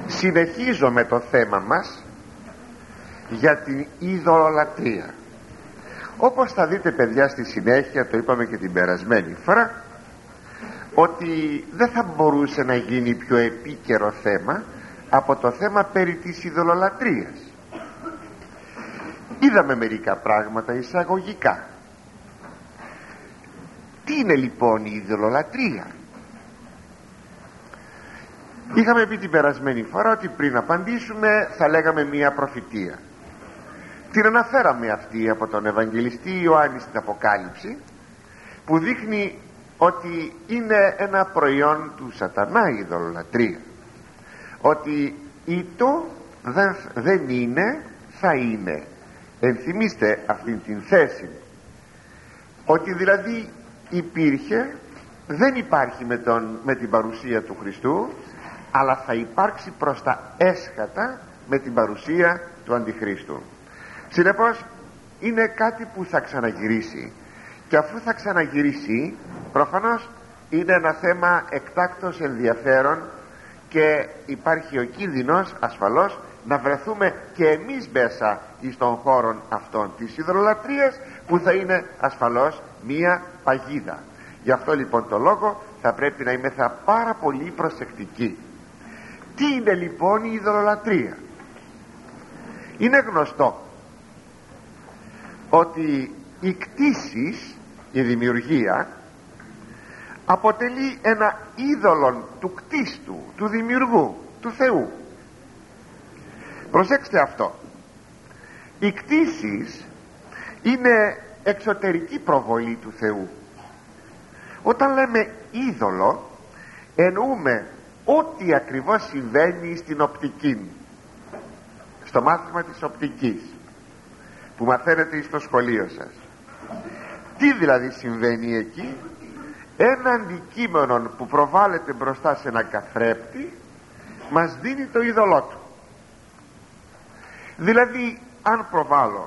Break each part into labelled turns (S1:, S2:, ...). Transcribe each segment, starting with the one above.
S1: Συνεχίζω με το θέμα μας για την ειδωλολατρία. Όπως θα δείτε, παιδιά, στη συνέχεια, το είπαμε και την περασμένη φορά, ότι δεν θα μπορούσε να γίνει πιο επίκαιρο θέμα από το θέμα περί της ειδωλολατρίας. Είδαμε μερικά πράγματα εισαγωγικά. Τι είναι λοιπόν η ειδωλολατρία? Είχαμε πει την περασμένη φορά ότι πριν απαντήσουμε θα λέγαμε μία προφητεία. Την αναφέραμε αυτή από τον Ευαγγελιστή Ιωάννη στην Αποκάλυψη, που δείχνει ότι είναι ένα προϊόν του σατανά η ειδωλολατρία. Ότι ήτο δεν είναι, θα είναι. Ενθυμίστε αυτήν την θέση, ότι δηλαδή υπήρχε, δεν υπάρχει με την παρουσία του Χριστού, αλλά θα υπάρξει προς τα έσχατα με την παρουσία του Αντιχρίστου. Συνεπώς είναι κάτι που θα ξαναγυρίσει, και αφού θα ξαναγυρίσει, προφανώς είναι ένα θέμα εκτάκτως ενδιαφέρον, και υπάρχει ο κίνδυνος ασφαλώς να βρεθούμε και εμείς μέσα στον χώρο αυτών της ειδωλολατρίας, που θα είναι ασφαλώς μία παγίδα. Γι' αυτό λοιπόν το λόγο θα πρέπει να είμαστε πάρα πολύ προσεκτικοί. Τι είναι λοιπόν η ειδωλολατρία? Είναι γνωστό ότι η κτήσης, η δημιουργία, αποτελεί ένα είδωλο του κτίστου, του δημιουργού, του Θεού. Προσέξτε αυτό. Η κτήσης είναι εξωτερική προβολή του Θεού. Όταν λέμε είδωλο, εννοούμε ό,τι ακριβώς συμβαίνει στην οπτική, στο μάθημα της οπτικής που μαθαίνετε στο σχολείο σας. Τι δηλαδή συμβαίνει εκεί? Ένα αντικείμενο που προβάλλεται μπροστά σε ένα καθρέπτη μας δίνει το είδωλό του. Δηλαδή, αν προβάλλω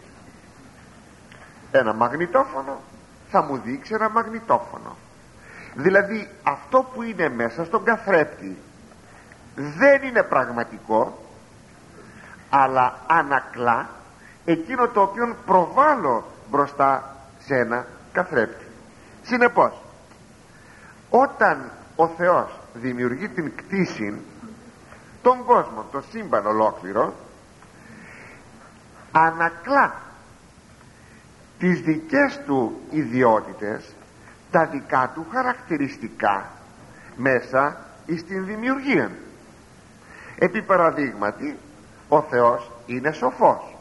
S1: ένα μαγνητόφωνο, θα μου δείξει ένα μαγνητόφωνο. Δηλαδή αυτό που είναι μέσα στον καθρέπτη δεν είναι πραγματικό, αλλά ανακλά εκείνο το οποίο προβάλλω μπροστά σε ένα καθρέπτη. Συνεπώς, όταν ο Θεός δημιουργεί την κτήση, τον κόσμο, το σύμπαν ολόκληρο, ανακλά τις δικές του ιδιότητες, τα δικά του χαρακτηριστικά μέσα στην δημιουργία. Επί παραδείγματι, ο Θεός είναι σοφός.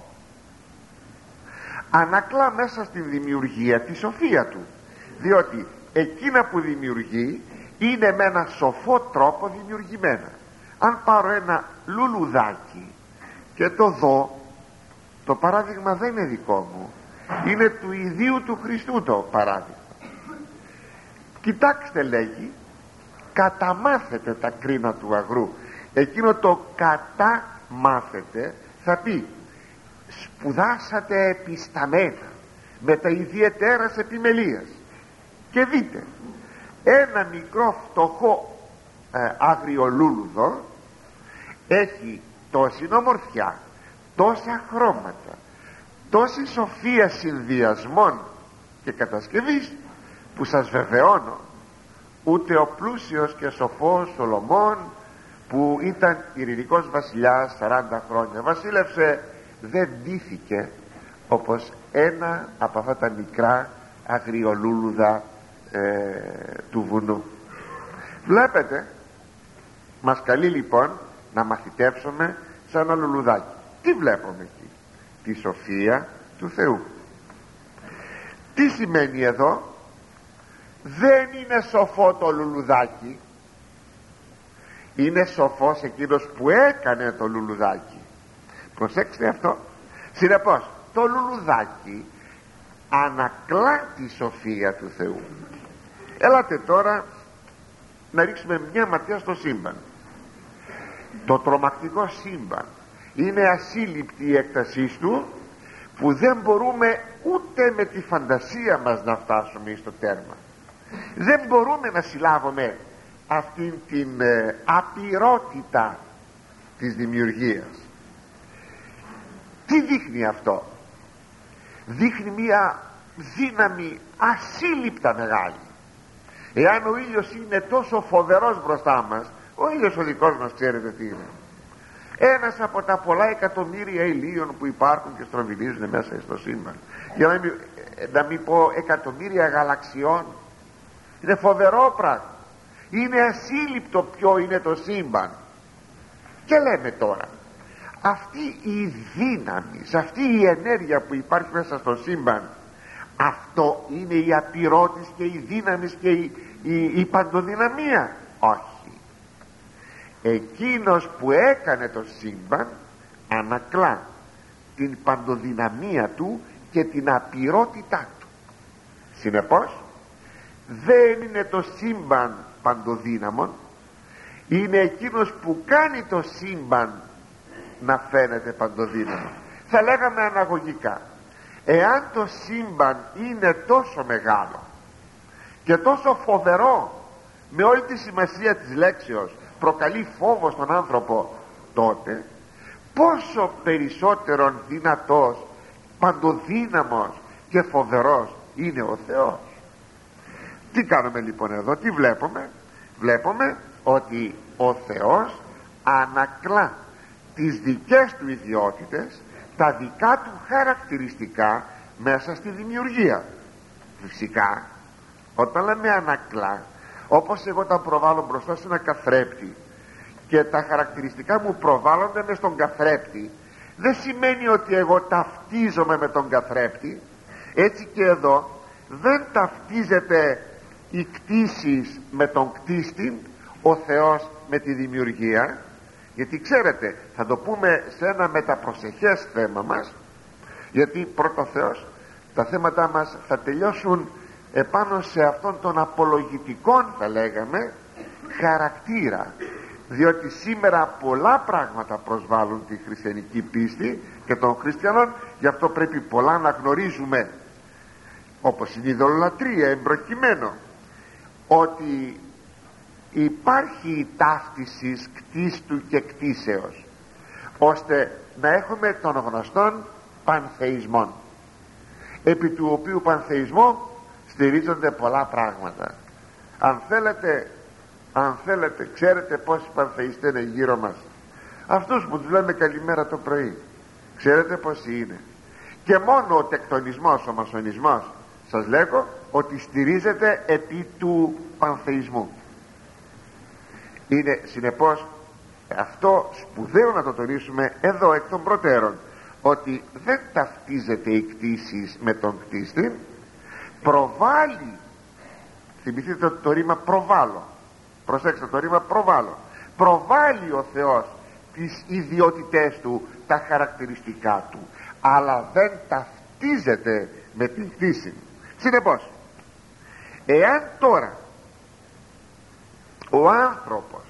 S1: Ανακλά μέσα στην δημιουργία τη σοφία του, διότι εκείνα που δημιουργεί είναι με ένα σοφό τρόπο δημιουργημένα. Αν πάρω ένα λουλουδάκι και το δω, το παράδειγμα δεν είναι δικό μου, είναι του ιδίου του Χριστού το παράδειγμα. Κοιτάξτε, λέγει, καταμάθετε τα κρίνα του αγρού. Εκείνο το καταμάθετε θα πει σπουδάσατε επισταμένα με τα ιδιαιτέρας επιμελίας, και δείτε ένα μικρό φτωχό αγριολούλουδο έχει τόση ομορφιά, τόσα χρώματα, τόση σοφία συνδυασμών και κατασκευής, που σας βεβαιώνω ούτε ο πλούσιος και σοφός Σολομών, που ήταν ειρηνικός βασιλιάς 40 χρόνια, βασίλευσε, δεν ντύθηκε όπως ένα από αυτά τα μικρά αγριολούλουδα του βουνού. Βλέπετε, μας καλεί λοιπόν να μαθητεύσουμε σαν ένα λουλουδάκι. Τι βλέπουμε εκεί? Τη σοφία του Θεού. Τι σημαίνει εδώ? Δεν είναι σοφό το λουλουδάκι, είναι σοφός εκείνος που έκανε το λουλουδάκι. Προσέξτε αυτό. Συνεπώς, το λουλουδάκι ανακλά τη σοφία του Θεού. Έλατε τώρα να ρίξουμε μια ματιά στο σύμπαν. Το τρομακτικό σύμπαν είναι ασύλληπτη η έκτασή του, που δεν μπορούμε ούτε με τη φαντασία μας να φτάσουμε στο τέρμα. Δεν μπορούμε να συλλάβουμε αυτήν την απειρότητα της δημιουργίας. Τι δείχνει αυτό? Δείχνει μία δύναμη ασύλληπτα μεγάλη. Εάν ο ήλιος είναι τόσο φοβερός μπροστά μας, ο ήλιος ο δικός μας ξέρετε τι είναι? Ένας από τα πολλά εκατομμύρια ηλίων που υπάρχουν και στροβιλίζουν μέσα στο σύμπαν, για να μην πω εκατομμύρια γαλαξιών. Είναι φοβερό πράγμα, είναι ασύλληπτο ποιο είναι το σύμπαν. Και λέμε τώρα, αυτή η δύναμη, αυτή η ενέργεια που υπάρχει μέσα στο σύμπαν, αυτό είναι η απειρότης και η δύναμη και η παντοδυναμία? Όχι. Εκείνος που έκανε το σύμπαν ανακλά την παντοδυναμία του και την απειρότητά του. Συνεπώς δεν είναι το σύμπαν παντοδύναμον, είναι εκείνος που κάνει το σύμπαν να φαίνεται παντοδύναμο. Θα λέγαμε αναγωγικά, εάν το σύμπαν είναι τόσο μεγάλο και τόσο φοβερό, με όλη τη σημασία της λέξεως, προκαλεί φόβο στον άνθρωπο, τότε πόσο περισσότερον δυνατός, παντοδύναμος και φοβερός είναι ο Θεός. Τι κάνουμε λοιπόν εδώ? Τι βλέπουμε? Βλέπουμε ότι ο Θεός ανακλά τις δικές του ιδιότητες, τα δικά του χαρακτηριστικά μέσα στη δημιουργία. Φυσικά όταν λέμε ανακλά, όπως εγώ τα προβάλλω μπροστά σε ένα καθρέπτη και τα χαρακτηριστικά μου προβάλλονται μες στον καθρέπτη, δεν σημαίνει ότι εγώ ταυτίζομαι με τον καθρέπτη. Έτσι και εδώ δεν ταυτίζεται οι κτίσεις με τον κτίστη, ο Θεός με τη δημιουργία. Γιατί ξέρετε, θα το πούμε σε ένα μεταπροσεχές θέμα μας, γιατί πρώτο Θεός τα θέματα μας θα τελειώσουν επάνω σε αυτόν τον απολογητικό, θα λέγαμε, χαρακτήρα, διότι σήμερα πολλά πράγματα προσβάλλουν τη χριστιανική πίστη και των χριστιανών. Γι' αυτό πρέπει πολλά να γνωρίζουμε, όπως είναι η ειδωλολατρία εμπροκειμένο, ότι υπάρχει η ταύτιση κτίστου και κτίσεως, ώστε να έχουμε τον γνωστόν πανθεϊσμό, επί του οποίου πανθεϊσμό στηρίζονται πολλά πράγματα. Αν θέλετε ξέρετε πόσοι πανθεϊστές είναι γύρω μας? Αυτούς που τους λέμε καλημέρα το πρωί, ξέρετε πόσοι είναι? Και μόνο ο τεκτονισμός, ο μασονισμός, σας λέγω ότι στηρίζεται επί του πανθεϊσμού. Είναι συνεπώς αυτό σπουδαίο να το τονίσουμε εδώ εκ των προτέρων, ότι δεν ταυτίζεται η κτίση με τον κτίστη. Προβάλλει, θυμηθείτε το ρήμα προβάλλω, προσέξτε το ρήμα προβάλλω, προβάλλει ο Θεός τις ιδιότητές του, τα χαρακτηριστικά του, αλλά δεν ταυτίζεται με την κτίση. Συνεπώς, εάν τώρα ο άνθρωπος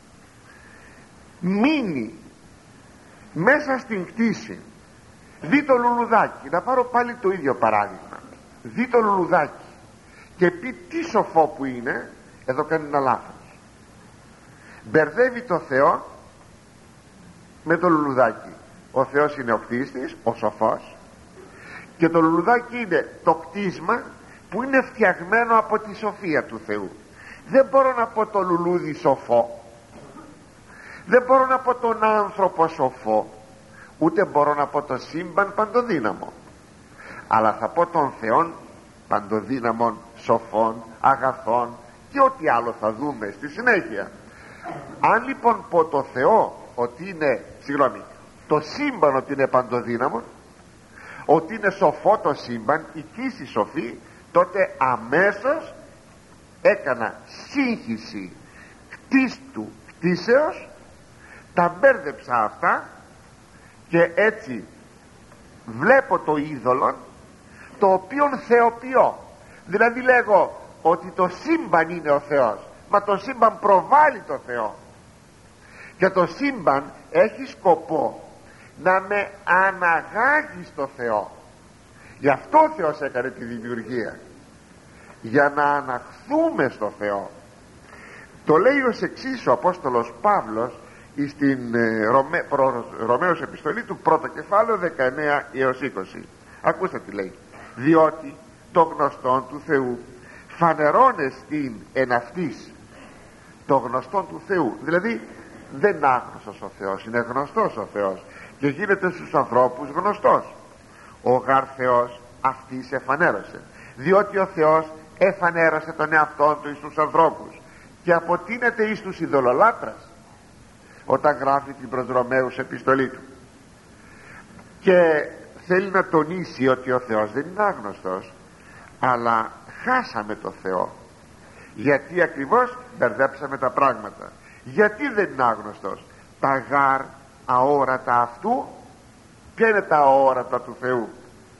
S1: μείνει μέσα στην κτίση, δει το λουλουδάκι, να πάρω πάλι το ίδιο παράδειγμα, δει το λουλουδάκι και πει τι σοφό που είναι, εδώ κάνει ένα λάθος. Μπερδεύει το Θεό με το λουλουδάκι. Ο Θεός είναι ο κτίστης, ο σοφός, και το λουλουδάκι είναι το κτίσμα που είναι φτιαγμένο από τη σοφία του Θεού. Δεν μπορώ να πω το λουλούδι σοφό, δεν μπορώ να πω τον άνθρωπο σοφό, ούτε μπορώ να πω το σύμπαν παντοδύναμο, αλλά θα πω τον Θεόν παντοδύναμων, σοφών, αγαθών και ό,τι άλλο θα δούμε στη συνέχεια. Αν λοιπόν πω το Θεό ότι είναι, το σύμπαν ότι είναι παντοδύναμο, ότι είναι σοφό το σύμπαν, η κτήση σοφή, τότε αμέσως έκανα σύγχυση κτίστου κτίσεως, τα μπέρδεψα αυτά και έτσι βλέπω το είδωλο το οποίον θεοποιώ. Δηλαδή λέγω ότι το σύμπαν είναι ο Θεός, μα το σύμπαν προβάλλει το Θεό, και το σύμπαν έχει σκοπό να με αναγάγει στο Θεό. Γι' αυτό ο Θεός έκανε τη δημιουργία, για να αναχθούμε στο Θεό. Το λέει ως εξής ο Απόστολος Παύλος στην Ρωμαίους επιστολή του πρώτο κεφάλαιο 19 έως 20. Ακούστε τι λέει: διότι το γνωστόν του Θεού φανερώνεστην εν αυτής. Το γνωστόν του Θεού, δηλαδή δεν είναι άγνωστος ο Θεός, είναι γνωστός ο Θεός και γίνεται στους ανθρώπους γνωστός. Ο γαρ Θεός αυτής εφανέρωσε, διότι ο Θεός εφανέρωσε τον εαυτόν του εις τους ανθρώπους και αποτείνεται εις τους ειδωλολάτρας, όταν γράφει την προς Ρωμαίους επιστολή του, και θέλει να τονίσει ότι ο Θεός δεν είναι άγνωστος, αλλά χάσαμε το Θεό. Γιατί ακριβώς μπερδέψαμε τα πράγματα? Γιατί δεν είναι άγνωστος? Τα γάρ αόρατα αυτού. Ποια είναι τα αόρατα του Θεού?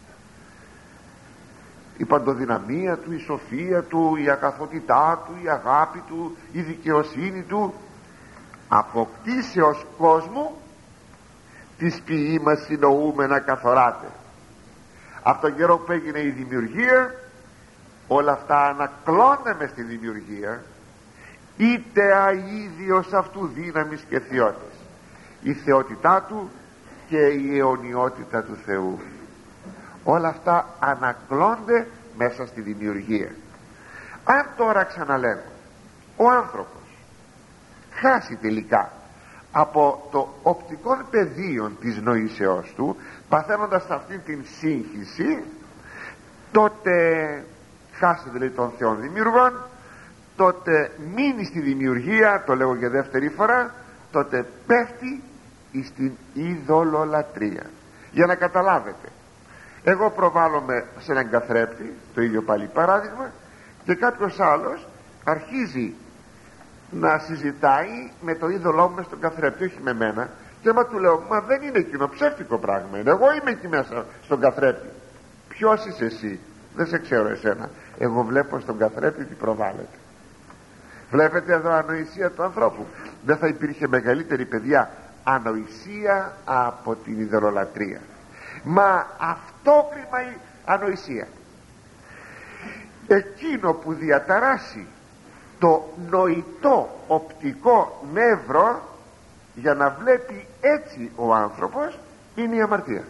S1: Η παντοδυναμία του, η σοφία του, η ακαθότητά του, η αγάπη του, η δικαιοσύνη του. Αποκτήσεως κόσμου της ποιήμας συνοούμενα καθοράται. Από τον καιρό που έγινε η δημιουργία, όλα αυτά ανακλώνται στη δημιουργία, είτε αίδιος αυτού δύναμης και θεότητας, η θεότητά του και η αιωνιότητα του Θεού. Όλα αυτά ανακλώνται μέσα στη δημιουργία. Αν τώρα, ξαναλέω, ο άνθρωπος χάσει τελικά από το οπτικό πεδίο της νοήσεώς του, παθαίνοντας αυτήν την σύγχυση, τότε χάσει δηλαδή τον Θεό δημιουργών, τότε μείνει στη δημιουργία, το λέγω για δεύτερη φορά, τότε πέφτει στην ειδωλολατρία. Για να καταλάβετε, εγώ προβάλλομαι σε έναν καθρέπτη, το ίδιο πάλι παράδειγμα, και κάποιος άλλος αρχίζει να συζητάει με το είδωλό μου μες στον καθρέπτη, όχι με μένα, και άμα του λέω, μα δεν είναι εκείνο, ψεύτικο πράγμα είναι, εγώ είμαι εκεί μέσα στον καθρέπτη. Ποιος είσαι εσύ? Δεν σε ξέρω εσένα, εγώ βλέπω στον καθρέπτη τι προβάλλεται. Βλέπετε εδώ ανοησία του ανθρώπου. Δεν θα υπήρχε μεγαλύτερη, παιδιά, ανοησία από την ειδωλολατρία. Μα αυτόκριμα η ανοησία, εκείνο που διαταράσει το νοητό οπτικό νεύρο για να βλέπει έτσι ο άνθρωπος, είναι η αμαρτία.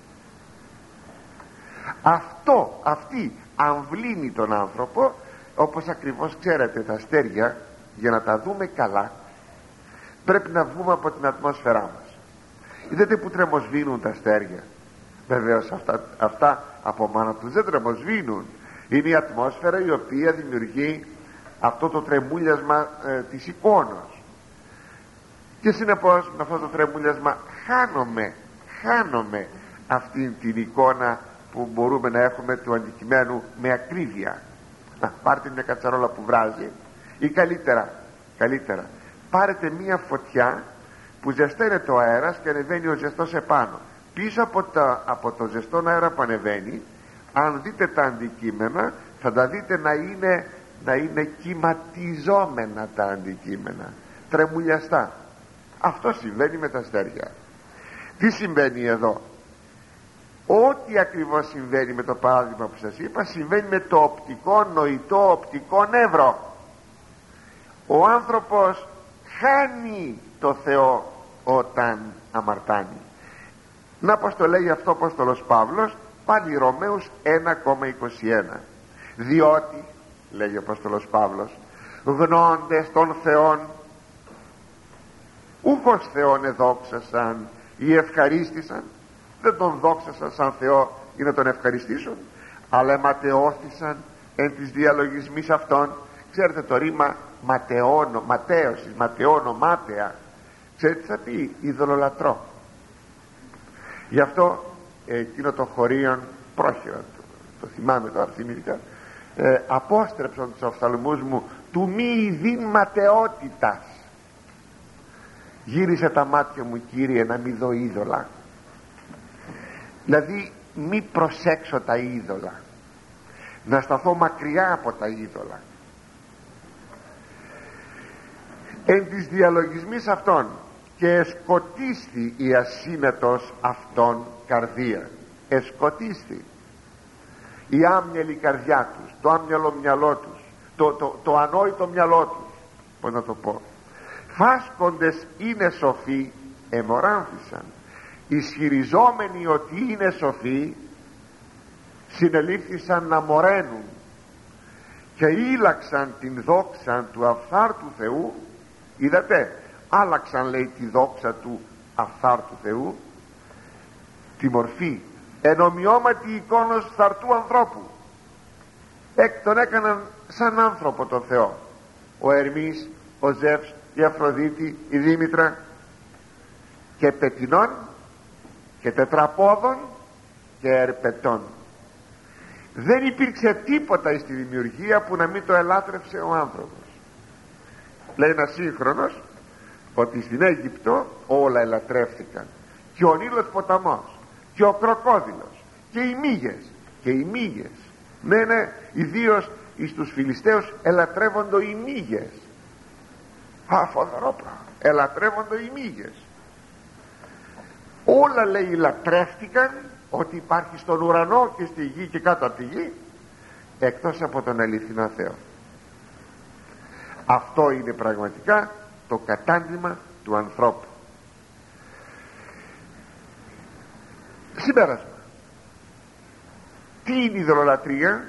S1: Αυτή αμβλύνει τον άνθρωπο, όπως ακριβώς ξέρετε τα αστέρια, για να τα δούμε καλά πρέπει να βγούμε από την ατμόσφαιρά μας. Είδατε που τρεμοσβήνουν τα αστέρια? Βεβαίως αυτά από μάνα τους δεν τρεμοσβήνουν, είναι η ατμόσφαιρα η οποία δημιουργεί αυτό το τρεμούλιασμα της εικόνος, και συνεπώς με αυτό το τρεμούλιασμα χάνομαι αυτήν την εικόνα που μπορούμε να έχουμε του αντικειμένου με ακρίβεια. Πάρτε μια κατσαρόλα που βράζει, ή καλύτερα πάρετε μια φωτιά που ζεσταίνεται ο αέρας και ανεβαίνει ο ζεστός επάνω. Πίσω από το ζεστό αέρα που ανεβαίνει, αν δείτε τα αντικείμενα, θα τα δείτε να είναι κυματιζόμενα τα αντικείμενα, τρεμουλιαστά. Αυτό συμβαίνει με τα αστέρια. Τι συμβαίνει εδώ? Ό,τι ακριβώς συμβαίνει με το παράδειγμα που σας είπα, συμβαίνει με το οπτικό, νοητό οπτικό νεύρο. Ο άνθρωπος χάνει το Θεό όταν αμαρτάνει. Να πως το λέει αυτό ο Απόστολος Παύλος, πάλι Ρωμαίους 1,21. Διότι, λέει ο Απόστολος Παύλος, γνώντες των Θεών, ούχος Θεόν εδόξασαν ή ευχαρίστησαν. Δεν τον δόξασαν σαν Θεό για να τον ευχαριστήσουν, αλλά αιματεώθησαν εν της διαλογισμής αυτών. Ξέρετε το ρήμα ματέωνο, μάταια, ξέρετε τι θα πει? Ειδωλολατρό. Γι' αυτό εκείνο το χωρίον πρόχειρα, το θυμάμαι τώρα θυμήθηκα, απόστρεψαν τους οφθαλμούς μου του μη ειδήν ματαιότητας. Γύρισε τα μάτια μου, Κύριε, να μη δω είδωλα. Δηλαδή μη προσέξω τα είδωλα, να σταθώ μακριά από τα είδωλα. Εν της διαλογισμής αυτών και εσκοτίστη η ασύνετος αυτών καρδία. Εσκοτίστη η άμυαλη καρδιά τους, το άμυαλο μυαλό τους, το ανόητο μυαλό τους, πώς να το πω. φάσκοντες είναι σοφοί εμοράνθησαν. Ισχυριζόμενοι ότι είναι σοφοί συνελήφθησαν να μοραίνουν και ήλαξαν την δόξα του αφθάρτου Θεού. Είδατε, άλλαξαν, λέει, τη δόξα του αφθάρτου Θεού, τη μορφή ενομοιώματη εικόνος φθαρτού ανθρώπου. Τον έκαναν σαν άνθρωπο τον Θεό. Ο Ερμής, ο Ζεύς, η Αφροδίτη, η Δήμητρα, και πετεινών και τετραπόδων και ερπετών. Δεν υπήρξε τίποτα στη δημιουργία που να μην το ελάτρευσε ο άνθρωπος. Λέει ένα σύγχρονος ότι στην Αίγυπτο όλα ελατρεύτηκαν, και ο Νείλος ποταμός και ο κροκόδιλος και οι μύγες. Ναι, ιδίως εις τους Φιλιστέους ελατρεύονται οι μύγες. Φοβερό πράγμα, ελατρεύονται οι μύγες. Όλα, λέει, λατρεύτηκαν, ότι υπάρχει στον ουρανό και στη γη και κάτω από τη γη, εκτός από τον αληθινό Θεό. Αυτό είναι πραγματικά το κατάντημα του ανθρώπου. Συμπέρασμα. Τι είναι η ειδωλολατρία?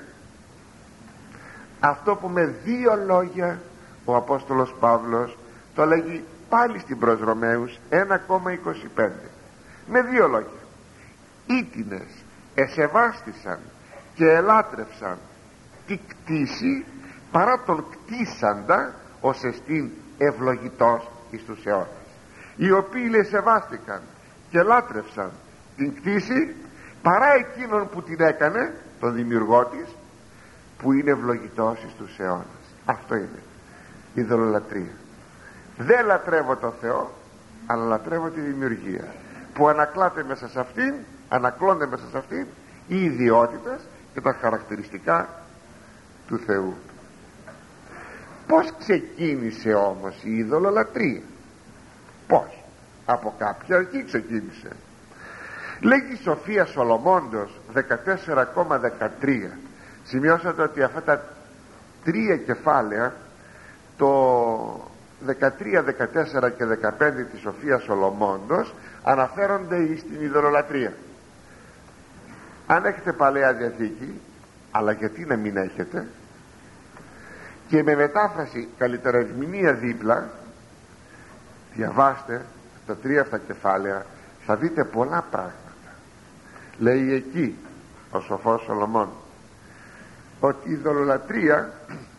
S1: Αυτό που με δύο λόγια ο Απόστολος Παύλος το λέγει πάλι στην προς Ρωμαίους 1,25. Με δύο λόγια: ήτινες εσεβάστησαν και ελάτρευσαν τη κτήση παρά τον κτίσαντα, ως εστίν ευλογητός εις τους αιώνας. Οι οποίοι, λέει, σεβάστηκαν και ελάτρευσαν την κτήση παρά εκείνον που την έκανε, τον δημιουργό της, που είναι ευλογητός εις τους αιώνας. Αυτό είναι η ειδωλολατρία. Δεν λατρεύω τον Θεό, αλλά λατρεύω τη δημιουργία, που ανακλώνται μέσα σε αυτήν οι ιδιότητες και τα χαρακτηριστικά του Θεού. Πώς ξεκίνησε όμως η ειδωλολατρία? Πώς? Από κάποια αρχή ξεκίνησε. Λέγει η Σοφία Σολομώντος 14,13. Σημειώσατε ότι αυτά τα τρία κεφάλαια, το 13, 14 και 15 της Σοφίας Σολομώντος, αναφέρονται στην ειδωλολατρία. Αν έχετε Παλαιά Διαθήκη, αλλά γιατί να μην έχετε, και με μετάφραση καλύτερα ερμηνεία δίπλα, διαβάστε τα τρία αυτά κεφάλαια, θα δείτε πολλά πράγματα. Λέει εκεί ο σοφός Σολομών ότι η ειδωλολατρία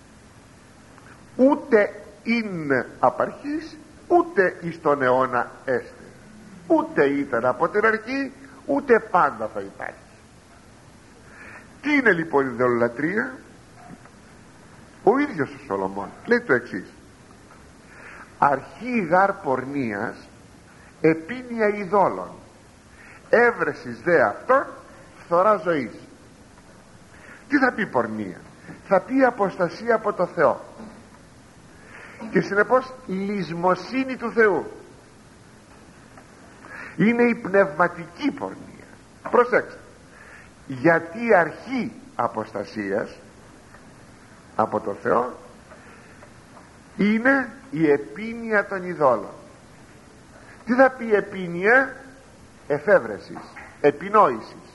S1: ούτε είναι απαρχής, ούτε εις τον αιώνα έστε. Ούτε ήταν από την αρχή, ούτε πάντα θα υπάρχει. Τι είναι λοιπόν η ειδωλολατρία? Ο ίδιος ο Σολομών λέει το εξής: αρχή γάρ πορνείας, επίνοια ειδόλων, έβρεσης δε αυτόν φθορά ζωής. Τι θα πει πορνεία? Θα πει αποστασία από το Θεό, και συνεπώς λησμοσύνη του Θεού. Είναι η πνευματική πορνεία. Προσέξτε, γιατί η αρχή αποστασίας από το Θεό είναι η επίνοια των ειδόλων. Τι θα πει επίνοια? Εφεύρεσης, επινόησης.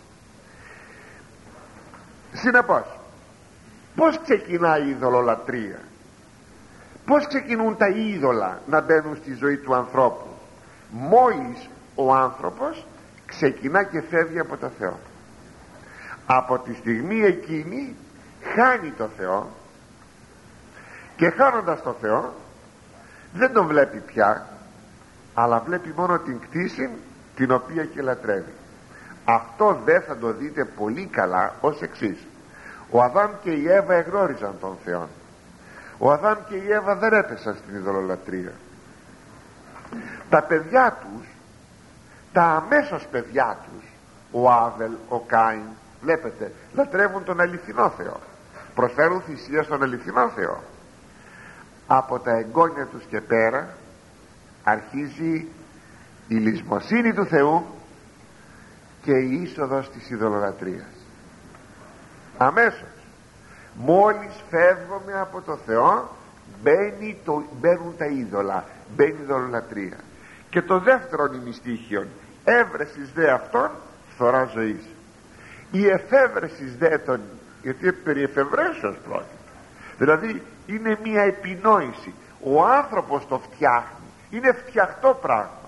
S1: Συνεπώς, πώς ξεκινάει η ειδωλολατρία? Πώς ξεκινούν τα είδωλα να μπαίνουν στη ζωή του ανθρώπου? Μόλις ο άνθρωπος ξεκινά και φεύγει από το Θεό. Από τη στιγμή εκείνη χάνει το Θεό, και χάνοντας το Θεό δεν τον βλέπει πια, αλλά βλέπει μόνο την κτήση την οποία και λατρεύει. Αυτό δεν θα το δείτε πολύ καλά ως εξής: ο Αδάμ και η Εύα εγνώριζαν τον Θεό. Ο Αδάμ και η Εύα δεν έπεσαν στην ειδωλολατρία. Τα παιδιά τους, τα αμέσως παιδιά τους, ο Άβελ, ο Κάιν, βλέπετε, λατρεύουν τον αληθινό Θεό, προσφέρουν θυσία στον αληθινό Θεό. Από τα εγγόνια τους και πέρα αρχίζει η λησμοσύνη του Θεού και η είσοδος της ειδωλολατρίας. Αμέσως, μόλις φεύγουμε από το Θεό, μπαίνουν τα είδωλα, μπαίνει η δολολατρία. Και το δεύτερο ημιστίχιον, έβρεσης δε αυτόν φθορά ζωής. Η εφεύρεσης δε των, γιατί περί εφευρέσεως πρόκειται, δηλαδή είναι μια επινόηση, ο άνθρωπος το φτιάχνει, είναι φτιαχτό πράγμα.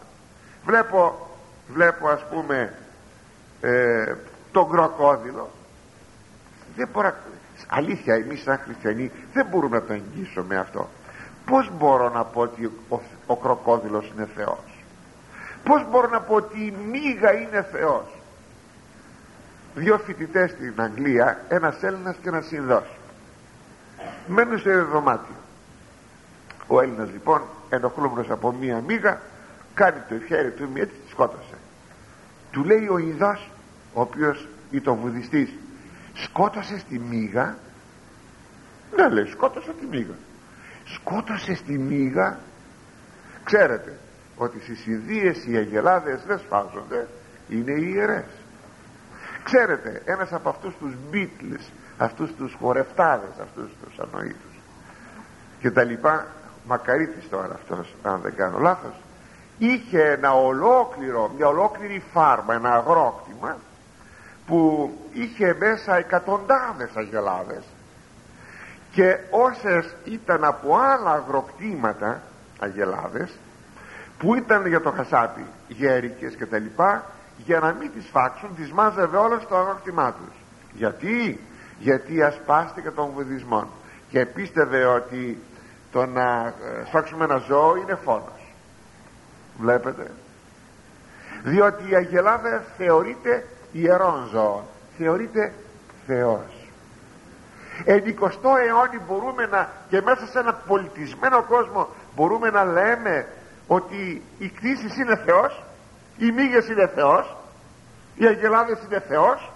S1: Βλέπω ας πούμε τον κροκόδιλο, δεν μπορώ, αλήθεια εμείς σαν χριστιανοί δεν μπορούμε να το εγγύσουμε αυτό. Πως μπορώ να πω ότι ο κροκόδιλος είναι Θεός? Πως μπορώ να πω ότι η μύγα είναι Θεός? Δύο φοιτητές στην Αγγλία, ένας Έλληνας και ένας Ινδός, μένουν σε δωμάτιο. Ο Έλληνας λοιπόν, ενοχλούμενος από μία μύγα, κάνει το χέρι του μία, τη σκότωσε. Του λέει ο Ινδός, ο οποίος ήταν βουδιστής, σκότωσες τη μύγα? Ναι, λέει, σκότωσα τη μύγα. Σκότωσες τη μύγα? Ξέρετε ότι στις Ινδίες οι αγελάδες δεν σφάζονται, είναι ιερές. Ξέρετε, ένας από αυτούς τους Beatles, αυτούς τους χορευτάδες, αυτούς τους ανοήτους και τα λοιπά, Μακαρίτης τώρα αυτός, αν δεν κάνω λάθος, είχε μια ολόκληρη φάρμα, ένα αγρόκτημα που είχε μέσα εκατοντάδες αγελάδες, και όσες ήταν από άλλα αγροκτήματα αγελάδες που ήταν για το χασάπι, γέρικες και τα λοιπά, για να μην τις φάξουν τις μάζευε όλα στο αγροκτημά τους. Γιατί ασπάστηκε τον βουδισμό και πίστευε ότι το να σφάξουμε ένα ζώο είναι φόνος. Βλέπετε, διότι η αγελάδα θεωρείται ιερόν ζώο, θεωρείται Θεός. Εν 20ο αιώνι μπορούμε και μέσα σε ένα πολιτισμένο κόσμο μπορούμε να λέμε ότι η κτήση είναι Θεός, οι μύγες είναι Θεός, οι αγελάδες είναι Θεός.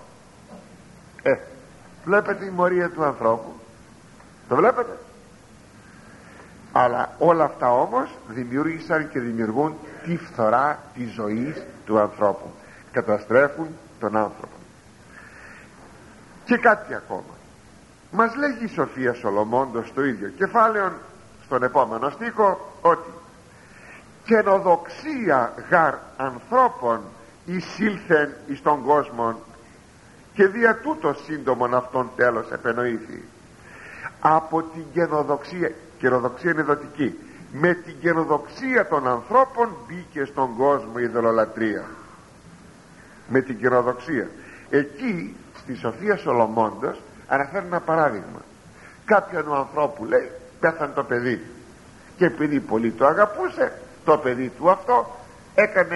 S1: Βλέπετε η μορία του ανθρώπου, το βλέπετε? Αλλά όλα αυτά όμως δημιούργησαν και δημιουργούν τη φθορά της ζωής του ανθρώπου, καταστρέφουν τον άνθρωπο. Και κάτι ακόμα μας λέγει η Σοφία Σολομώντος στο ίδιο κεφάλαιο, στον επόμενο στίχο, ότι καινοδοξία γαρ ανθρώπων εισήλθεν εις τον κόσμο και δια τούτο σύντομον αυτόν τέλος επενοήθη. Από την καινοδοξία είναι δοτική, με την καινοδοξία των ανθρώπων μπήκε στον κόσμο η ειδωλολατρία. Με την καινοδοξία εκεί στη Σοφία Σολομώντος αναφέρει ένα παράδειγμα κάποιον ανθρώπου, λέει, πέθανε το παιδί και επειδή πολύ το αγαπούσε το παιδί του αυτό, έκανε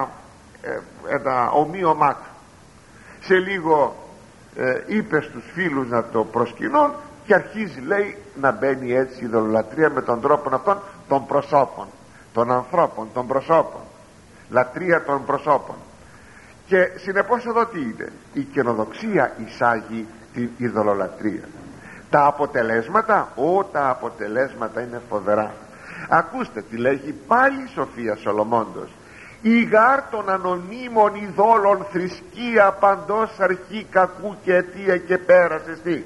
S1: ένα ομοίωμά του. Σε λίγο είπε στους φίλους να το προσκυνούν και αρχίζει, λέει, να μπαίνει έτσι η ειδωλολατρία με τον τρόπο αυτόν των προσώπων, των ανθρώπων, των προσώπων, λατρεία των προσώπων. Και συνεπώς εδώ τι είναι? Η καινοδοξία εισάγει την ειδωλολατρία. Τα αποτελέσματα είναι φοβερά. Ακούστε τι λέγει πάλι η Σοφία Σολομώντος: η γάρ των ανωνύμων ειδόλων θρησκεία παντός αρχή κακού και αιτία και πέρασε τι?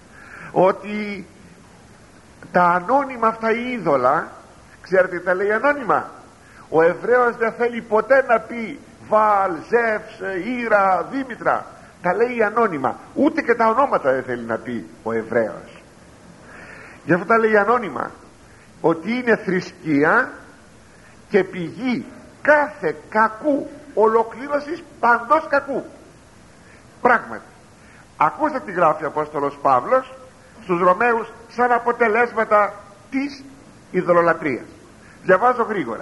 S1: Ότι τα ανώνυμα αυτά είδωλα, ξέρετε τα λέει ανώνυμα? Ο Εβραίος δεν θέλει ποτέ να πει Βάλ, Ζεύς, Ήρα, Δήμητρα, τα λέει ανώνυμα, ούτε και τα ονόματα δεν θέλει να πει ο Εβραίος. Γι' αυτό τα λέει ανώνυμα, ότι είναι θρησκεία και πηγή κάθε κακού, ολοκλήρωσης παντός κακού. Πράγματι, ακούστε τι γράφει ο Απόστολος Παύλος στους Ρωμαίους σαν αποτελέσματα της ειδωλολατρίας. Διαβάζω γρήγορα: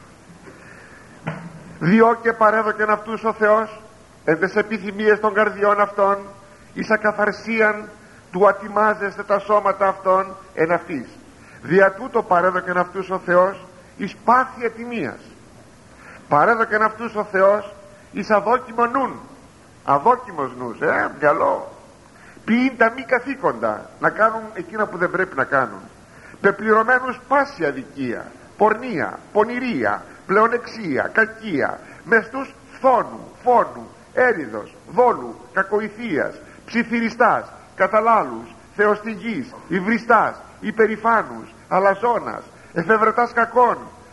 S1: διό και παρέδοκεν αυτούς ο Θεός εν τες επιθυμίες των καρδιών αυτών εις ακαθαρσίαν του ατιμάζεστε τα σώματα αυτών εν αυτής. Δια τούτο παρέδοκεν αυτούς ο Θεός εις πάθη ατιμίας. Παρέδοκεν αυτούς ο Θεός εις αδόκιμο νουν. Αδόκιμος νους, μυαλό. Ποιήν τα μη καθήκοντα, να κάνουν εκείνα που δεν πρέπει να κάνουν. Πεπληρωμένους πάση αδικία, πορνεία, πονηρία, πλεονεξία, κακία, μεστούς φόνου, έριδος, δόλου, κακοηθείας, ψιθυριστάς, καταλάλους, θεοστηγής, υβριστάς, υπερηφάνους, αλαζόνας, εφευρετάς κακών,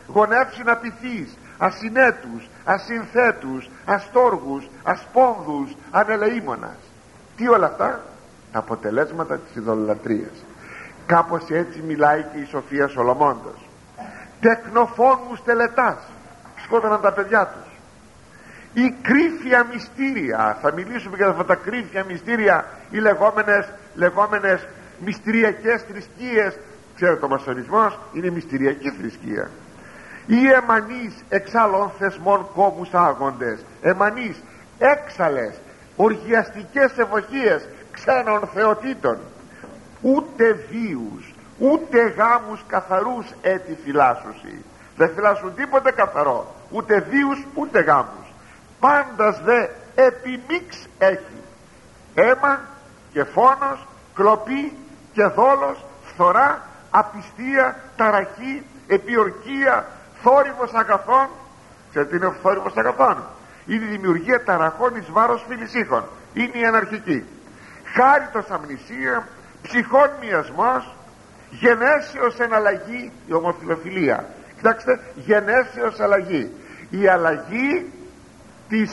S1: γονεύσιν απειθείς, ασυνέτους, ασυνθέτους, αστόργους, ασπόνδους, ανελεήμονας. Τι όλα αυτά? Τα αποτελέσματα της ειδωλολατρίας. Κάπως έτσι μιλάει και η Σοφία Σολομώντος. Τεκνοφόνους τελετάς, σκότωναν τα παιδιά τους. Η κρύφια μυστήρια, θα μιλήσουμε για αυτά τα κρύφια μυστήρια, οι λεγόμενες μυστηριακές θρησκείες. Ξέρετε, ο μασονισμός είναι μυστηριακή θρησκεία. Οι εμανείς εξάλλων θεσμών κόμμους άγοντες, εμανείς έξαλλες οργιαστικές ευωχίες ξένων θεοτήτων, ούτε βίους ούτε γάμους καθαρούς έτη φυλάσσουσι. Δεν φυλάσσουν τίποτε καθαρό, ούτε βίους ούτε γάμους. Πάντας δε επιμίξ έχει αίμα και φόνος, κλοπή και δόλος, φθορά, απιστία, ταραχή, επιορκία, θόρυβος αγαθών. Ξέρετε τι είναι ο θόρυβος αγαθών? Είναι η δημιουργία ταραχών εις βάρος φιλησίχων. Είναι η αναρχική. Χάριτος αμνησία, ψυχών μιασμός, γενέσεως εναλλαγή, η ομοφιλοφιλία. Κοιτάξτε, γενέσεως αλλαγή. Η αλλαγή της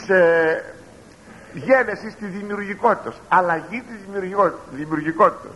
S1: γένεσης της δημιουργικότητας, αλλαγή της δημιουργικότητας.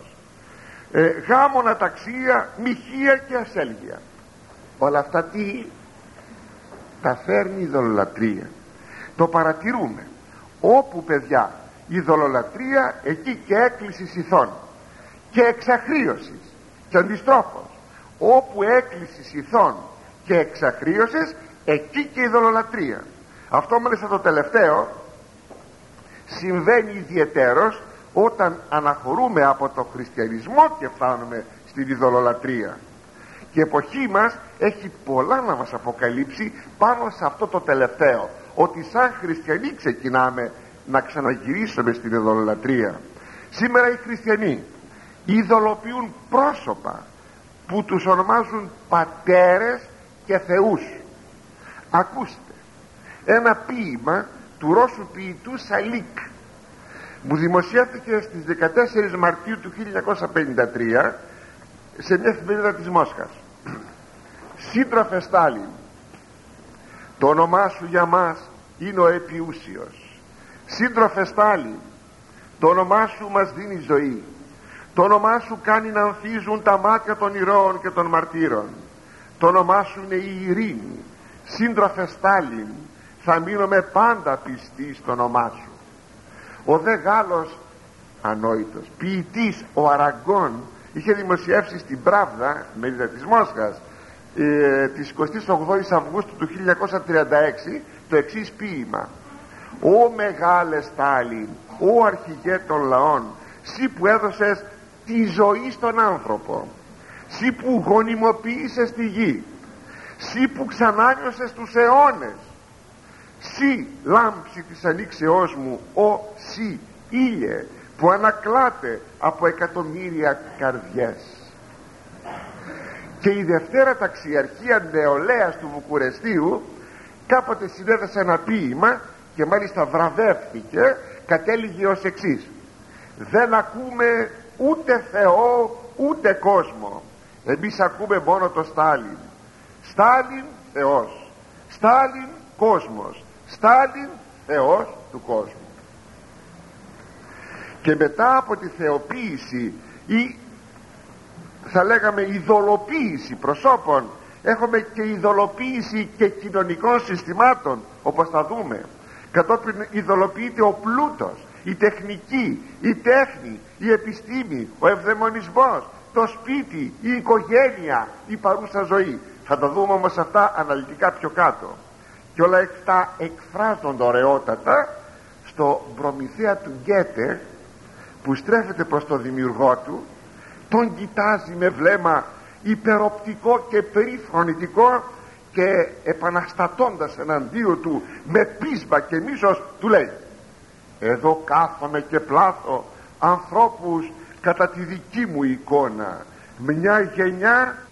S1: Γάμων αταξία, μοιχεία και ασέλγεια. Όλα αυτά τι? Τα φέρνει η ειδωλολατρία. Το παρατηρούμε. Όπου, παιδιά, η ειδωλολατρία, εκεί και έκκληση ηθών και εξαχρίωσης. Και αντιστρόφως, όπου έκκληση ηθών και εξαχρίωσης, εκεί και η ειδωλολατρία. Αυτό μάλιστα το τελευταίο συμβαίνει ιδιαιτέρως όταν αναχωρούμε από το χριστιανισμό και φτάνουμε στην ειδωλολατρία. Και η εποχή μας έχει πολλά να μας αποκαλύψει πάνω σε αυτό το τελευταίο, ότι σαν χριστιανοί ξεκινάμε να ξαναγυρίσουμε στην ειδωλολατρία. Σήμερα οι χριστιανοί ειδωλοποιούν πρόσωπα που τους ονομάζουν πατέρες και θεούς. Ακούστε, ένα ποίημα του Ρώσου ποιητού Σαλίκ μου δημοσιεύθηκε στις 14 Μαρτίου του 1953 σε μια εφημερίδα της Μόσχας. Σύντροφε Στάλιν, το όνομά σου για μας είναι ο Επιούσιος. Σύντροφε Στάλιν, το όνομά σου μας δίνει ζωή. Το όνομά σου κάνει να ανθίζουν τα μάτια των ηρώων και των μαρτύρων. Το όνομά σου είναι η ειρήνη. Σύντροφε Στάλιν, θα μείνουμε πάντα πιστοί στο όνομά σου. Ο δε Γάλλος ανόητος ποιητής ο Αραγκόν είχε δημοσιεύσει στην Πράβδα, μερίδα της Μόσχας, της 28ης Αυγούστου του 1936 το εξής ποίημα: «Ω μεγάλε Στάλιν, ω αρχηγέ των λαών, σύ που έδωσες τη ζωή στον άνθρωπο, σύ που γονιμοποίησες τη γη, σύ που ξανάνιωσες τους αιώνες, σύ λάμψη της αλήξεώς μου, ο σύ ήλιε που ανακλάται από εκατομμύρια καρδιές». Και η Δευτέρα Ταξιαρχία Νεολαίας του Βουκουρεστίου κάποτε συνέδεσε ένα ποίημα και μάλιστα βραβεύτηκε, κατέληγε ως εξής: «Δεν ακούμε ούτε Θεό ούτε κόσμο, εμείς ακούμε μόνο το Στάλιν. Στάλιν Θεός, Στάλιν κόσμος, Στάλιν Θεός του κόσμου». Και μετά από τη θεοποίηση ή θα λέγαμε ειδωλοποίηση προσώπων, έχουμε και ειδωλοποίηση και κοινωνικών συστημάτων, όπως θα δούμε. Κατόπιν ειδωλοποιείται ο πλούτος, η τεχνική, η τέχνη, η επιστήμη, ο ευδαιμονισμός, το σπίτι, η οικογένεια, η παρούσα ζωή. Θα τα δούμε όμως αυτά αναλυτικά πιο κάτω. Και όλα αυτά εκφράζονται ωραιότατα στο Προμηθέα του Γκέτε, που στρέφεται προς τον δημιουργό του, τον κοιτάζει με βλέμμα υπεροπτικό και περιφρονητικό και επαναστατώντας εναντίον του με πείσμα και μίσος του λέει: «Εδώ κάθομαι και πλάθω ανθρώπους κατά τη δική μου εικόνα, μια γενιά